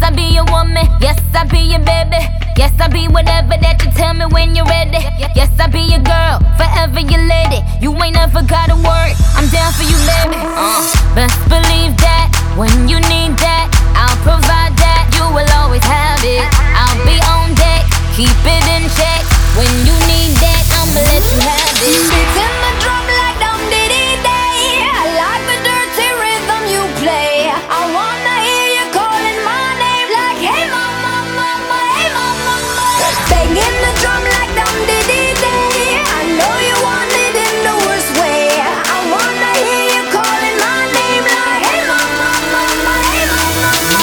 I be your woman. Yes, I be your baby. Yes, I be whatever that you tell me when you're ready. Yes, I be your girl, forever your lady. You ain't never gotta worry, I'm down for you, baby. Best believe that when you need that, I'll provide that. You will always have it. I'll be on deck, keep it in check. When you need that, I'ma let you have it. Beating the drum like dum diddy day. I like the dirty rhythm you play. I wanna hear you calling my name like, hey mama, mama, hey mama, mama. Banging the drum like dum diddy day. I know you want it in the worst way. I wanna hear you calling my name like, hey mama, mama, hey mama, mama.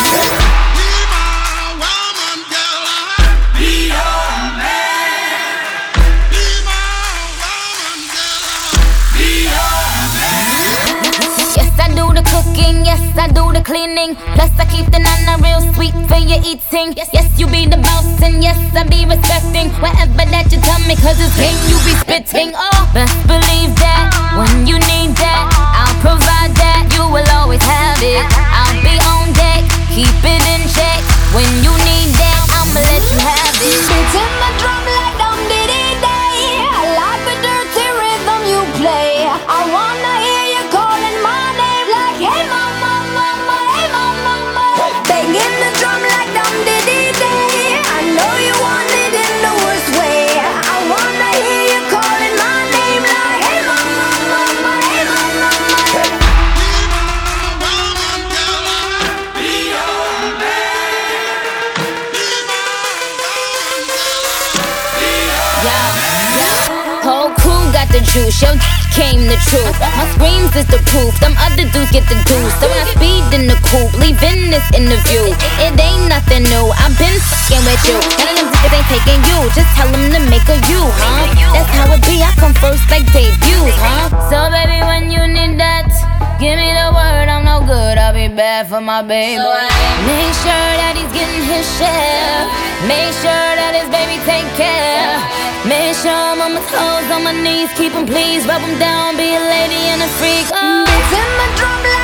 Yes, I do the cleaning. Plus I keep the nana real sweet for your eating. Yes, you be the boss and yes, I be respecting whatever that you tell me, cause it's game you be spitting. Oh, best believe that when you need that, I'll provide that. You will always have it. I'll be on deck, keep it in check. When you need that, I'ma let you have it. Beating the drum like dum diddy day. I like the dirty rhythm you play. I wanna hear you calling my name like, hey mama, mama, hey mama, mama. Banging the drum like dum diddy day. I know you want it in the worst way. I wanna hear you calling my name like, hey mama, mama, hey mama, mama. Whole crew got the juice, yo came the truth. My screams is the proof, them other dudes get the deuce. So when I speed in the coupe, leaving this interview, it ain't nothing new, I've been fucking with you. None of them niggas ain't taking you, just tell them to make a you, huh? That's how it be, I come first like debuts, huh? So baby, when you need that, give me the word, I'm no good, I'll be bad for my baby. Make sure that he's getting his share. Make sure that his baby take care. Make sure I'm on my toes, on my knees, keep him please. Rub him down, be a lady and a freak. Beating the drum like